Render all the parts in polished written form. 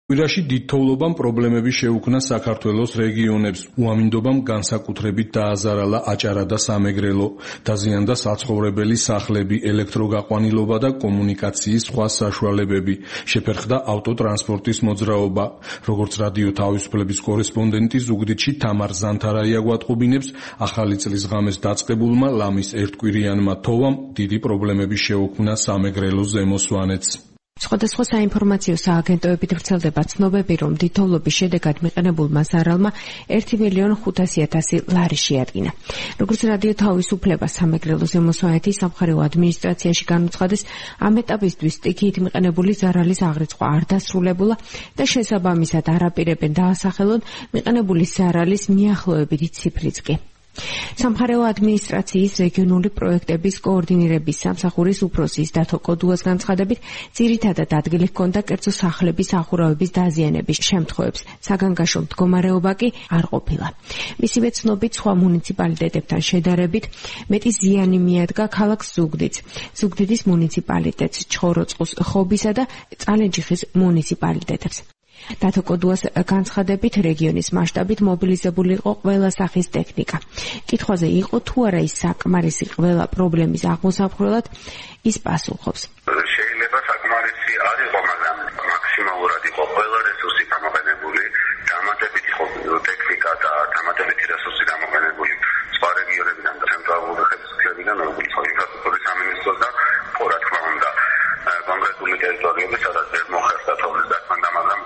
კვირაში დიდ თოვლობამ პრობლემები შეუქმნა საქართველოს რეგიონებს. უამინდობამ განსაკუთრებით დააზარალა აჭარა და სამეგრელო, დაზიანდა საცხოვრებელი სახლები, ელექტროგაყვანილობა და კომუნიკაციის სხვა საშუალებები, შეფერხდა ავტოტრანსპორტის მოძრაობა. როგორც რადიო თავისუფლების კორესპონდენტი ზუგდიდში თამარ ზანთარაია გვატყობინებს, ახალი წლის ღამეს დაწყებულმა ლამის ერთკვირიანმა თოვამ დიდი პრობლემები შეუქმნა სამეგრელოს ზემო სვანეთს. სხვადასხვა საინფორმაციო სააგენტოებით ვრცელდება ცნობები, რომ დიდ თოვლობის შედეგად მიყენებულმა ზარალმა 1.500.000 ლარი შეადგინა. როგორც რადიო თავისუფლება სამეგრელოს ზემო სვანეთის სამხარეო ადმინისტრაციაში განუცხადეს, ამ ეტაპისთვის სტიქიით მიყენებული ზარალის აღრიცხვა არ დასრულებულა და შესაბამისად არაპირებენ დაასახელონ მიყენებული ზარალის მიახლოებითი ციფრიც კი. სამხარეო ადმინისტრაციის რეგიონული პროექტების კოორდინირების სამსახურის უფროსის დათო კოდუას განცხადებით, ძირითადად ადგილი ჰქონდა კერძო სახლების ახურავების დაზიანების შემთხვევებს, საგანგაშო მდგომარეობა კი არ ყოფილა. მისივე ცნობით, სხვა მუნიციპალიტეტებთან შედარებით მეტი ზიანი მიადგა ქალაქ ზუგდიდს, ზუგდიდის მუნიციპალიტეტს, ჩხოროწყუს, ხობისა და წალენჯიხის მუნიციპალიტეტებს. დათო კოდუას განცხადებით, რეგიონის მასშტაბით მობილიზებული იყო ყველა სახის ტექნიკა. კითხვაზე იყო თუ არა ის საკმარისი ყველა პრობლემის აღმოსაყრელად, ის პასუხობს. შეიძლება საკმარისი არ იყო, მაგრამ მაქსიმალურად იყო ყველა რესურსი გამოყენებული, დამატებით იყო ტექნიკა და დამატებითი რესურსი გამოყენებული სხვა რეგიონებიდან და ცენტრალური ხელისუფლებიდან, როგორც ინფრასტრუქტურის სამინისტროს და რა თქმა უნდა კონკრეტული ტერიტორიები, სადაც ვერ მოხერხდა თოვლის დაქმნა, მაგრამ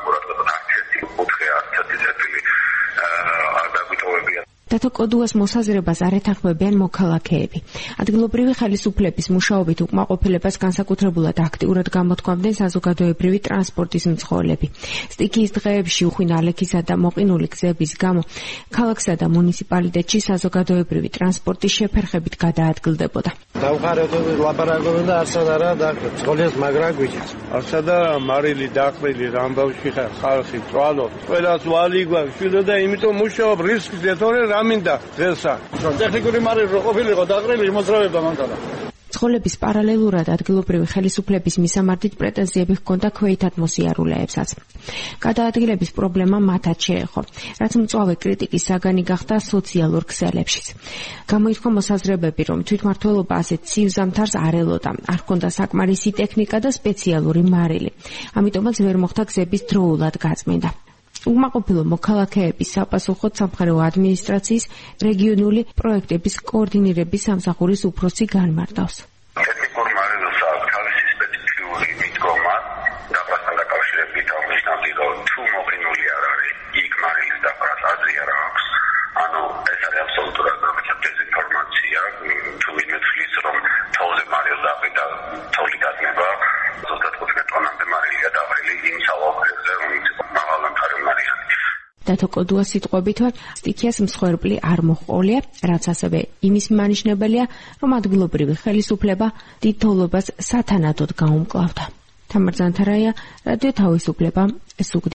დათო კოდუას მოსაზრებას არ ეთანხმებიან მოქალაქეები. ადგილობრივი ხელისუფლების მუშაობით უკმაყოფილებას განსაკუთრებულად აქტიურად გამოთქვამდნენ საზოგადოებრივი ტრანსპორტის მცხოვრებლები. სტიქიის დღეებში უხვინა ალექისა და მოყინული გზების გამო ქალაქსა და მუნიციპალიტეტში საზოგადოებრივი ტრანსპორტი შეფერხებით გადაადგილდებოდა. დავხარეთ ლაპარაკობენ და არსად არა დაახლოებით სკოლის მაგრა გვიჭირს. არსად მარილი დაყრილი რამბავში ხალხი წვალო. ყველას ვალი გვაქვს შვილო და იმიტომ მუშაობ რისკს ეთორე რამინდა დღესა. ტექნიკური მარილი რო ყოფილიყო დაყრილი მოძრაობა მანქანა. ცხოვრების პარალელურად ადგილობრივი ხელისუფლების მისამართით პრეტენზიები ჰქონდა ქვეითად მოსიარულეებსაც. გადაადგილების პრობლემა მათაც შეეხო, რაც მწვავე კრიტიკის საგანი გახდა სოციალურ ქსელებშიც. გამოითქვა მოსაზრებები, რომ თვითმმართველობა ასეთ ცივ ზამთარს არ ელოდა, არ ჰქონდა საკმარისი ტექნიკა და სპეციალური მარილი. ამიტომაც ვერ მოხდა გზების დროულად გაწმენდა. უკმაყოფილო მოქალაქეების საპასუხოდ სამხარეო ადმინისტრაციის რეგიონული პროექტების კოორდინირების სამსახურის უფროსი განმარტავს. ტექნიკურ მარილს აქვს თავისი სპეციფიკური მიდგომა, დაფასთან დაკავშირებით აღნიშნავდი, რომ თუ მოყინული არ არის, იქ მარილის დაფას აზრი არ აქვს. ანუ ეს არის აბსოლუტურად დეзинფორმაცია, თუ ვინმე თვლის, რომ თოვლზე მარილს დაყიდა, თოვლი გაზნება, 25 ტონამდე მარილია დაყრილი იმ სალოქრებზე, რომელიც დათო კოდუას სიტყვებით, სტიქიას მსხვერპლი არ მოჰყოლია, რაც ასევე იმის მანიშნებელია, რომ ადგილობრივი ხელისუფლება დიდ თოვლობას სათანადოდ გაუმკლავდა. თამარ ზანთარაია, რადიო თავისუფლება, ზუგდიდში.